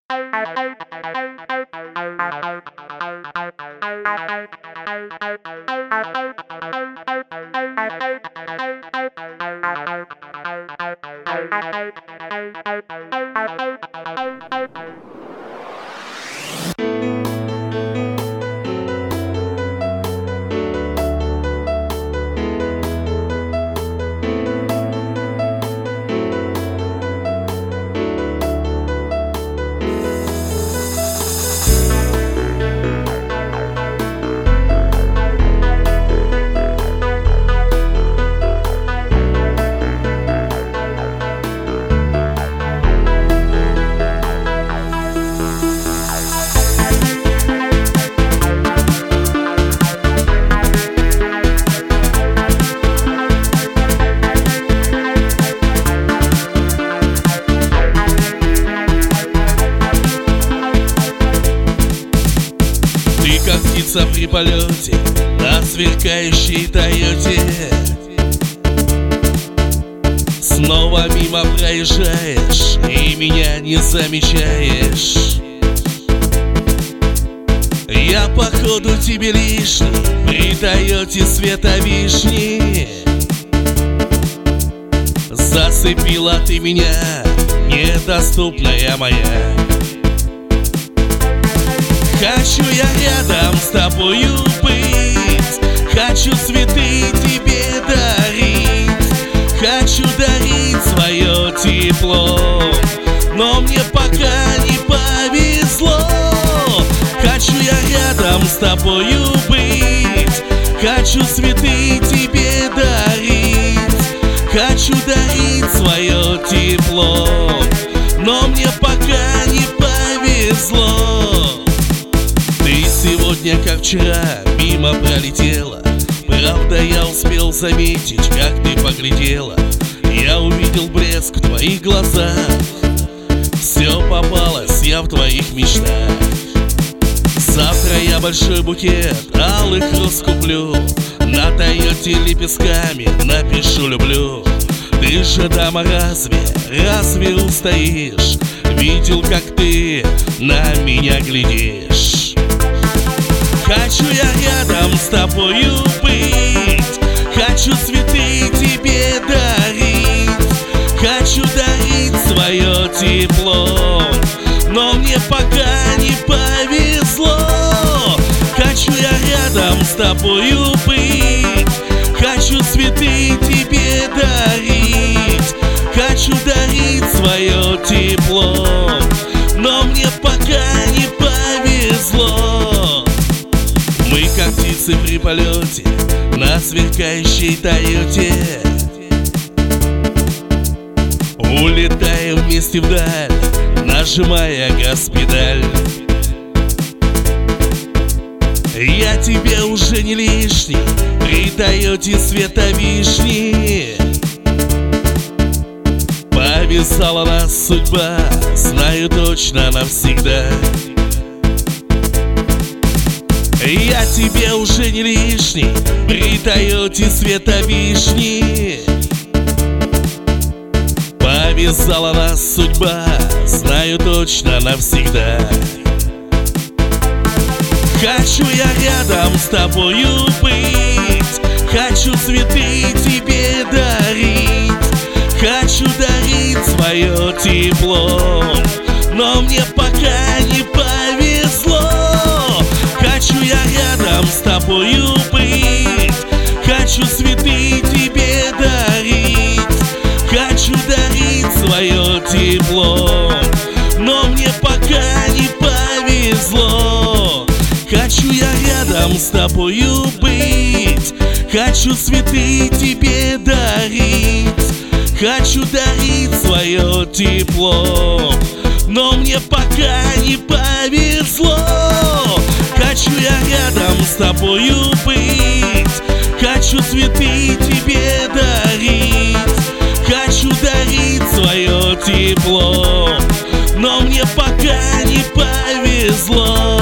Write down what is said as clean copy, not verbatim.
Как птица при полете на сверкающей Тойоте, снова мимо проезжаешь и меня не замечаешь. Я походу тебе лишний при Тойоте цвета вишни. Зацепила ты меня, недоступная моя. Хочу я рядом с тобою быть, хочу цветы тебе дарить, хочу дарить свое тепло, но мне пока не повезло. Хочу я рядом с тобою быть, хочу цветы тебе дарить, хочу дарить свое тепло, но мне пока не повезло. Ты сегодня, как вчера, мимо пролетела. Правда, я успел заметить, как ты поглядела. Я увидел блеск в твоих глазах. Все попалось, я в твоих мечтах. Завтра я большой букет алых роз куплю, на Тойоте лепестками напишу «люблю». Ты же, дама, разве устоишь? Видел, как ты на меня глядишь. Хочу я рядом с тобою быть, хочу цветы тебе дарить, хочу дарить свое тепло, но мне пока не повезло. Хочу я рядом с тобою быть, хочу цветы тебе дарить, хочу дарить свое тепло, но мне пока не повезло. Мы, как птицы при полете на сверкающей Тойоте, улетаем вместе вдаль, нажимая газ-педаль. Я тебе уже не лишний при Тойоте цвета вишни. Повязала нас судьба, знаю точно навсегда. Я тебе уже не лишний при Тойоте цвета вишни. Повязала нас судьба, знаю точно навсегда. Хочу я рядом с тобою быть, хочу цветы тебе дарить, хочу дарить свое тепло, но мне пока не повезло. Хочу я рядом с тобою быть, хочу цветы тебе дарить, хочу дарить свое тепло, но мне пока не повезло. Хочу я рядом с тобою быть, хочу цветы тебе дарить, хочу дарить свое тепло, но мне пока не повезло. Хочу я рядом с тобою быть, хочу цветы тебе дарить, хочу дарить свое тепло, но мне пока не повезло.